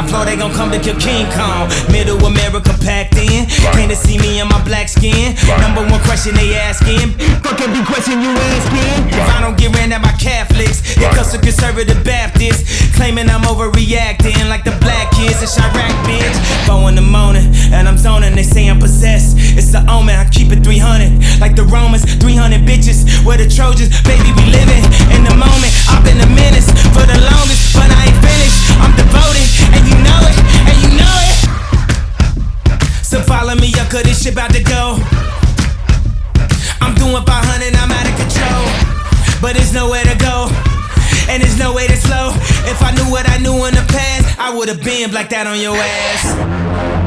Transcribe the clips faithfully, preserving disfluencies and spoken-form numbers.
floor, they gon' come to kill King Kong. Middle America packed in. Came to see me in my black skin. Number one question they asking. Fuck every question you asking. If I don't get ran at by Catholics, it comes to conservative Baptists. Claiming I'm overreacting like the black kids in Chirac, bitch. Four in the morning, and I'm zoning. They say I'm possessed. It's the omen, I keep it three hundred. Like the Romans, three hundred bitches. We're the Trojans, baby, we living in the moment. I've been a menace for the longest, but I ain't finished. I'm devoted, and you know it, and you know it. So follow me up, cause this shit about to go. I'm doing five hundred, I'm out of control. But there's nowhere to go, and there's no way to slow. If I knew what I knew in the past, I would've been blacked out on your ass.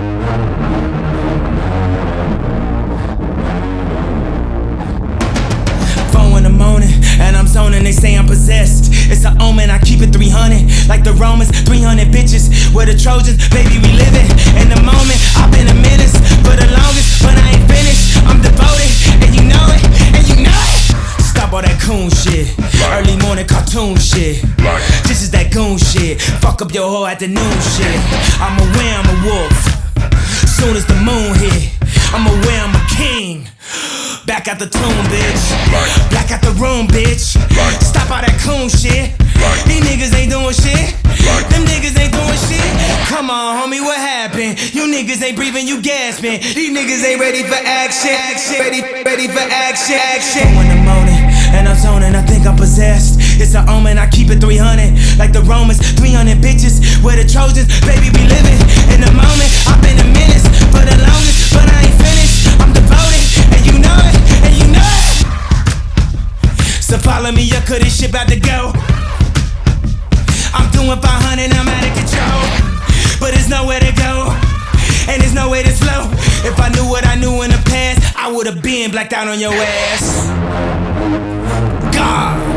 And I'm zoning, they say I'm possessed. It's an omen, I keep it three hundred. Like the Romans, three hundred bitches. We're the Trojans, baby, we living in the moment. I've been a menace for the longest, but I ain't finished. I'm devoted, and you know it, and you know it. Stop all that coon shit, early morning cartoon shit. This is that goon shit, fuck up your whole afternoon shit. I'm aware I'm a wolf, soon as the moon hit. I'm aware I'm a king. Back out the tomb, bitch. Black out the room, bitch. Stop all that coon shit. These niggas ain't doing shit. Them niggas ain't doing shit. Come on, homie, what happened? You niggas ain't breathing, you gasping. These niggas ain't ready for action. Ready, ready for action. Action. In the morning, and I'm zoning, I think I'm possessed. It's an omen, I keep it three hundred. Like the Romans, three hundred bitches. We're the Trojans, baby, we living in the moment. I've been a menace for the longest, but I ain't finished. I'm devoted, and you know it, and you know it. So follow me up, cause this shit about to go. I'm doing five hundred, I'm out of control. But there's nowhere to go, and there's no way to slow. If I knew what I knew in the past, I would've been blacked out on your ass. God.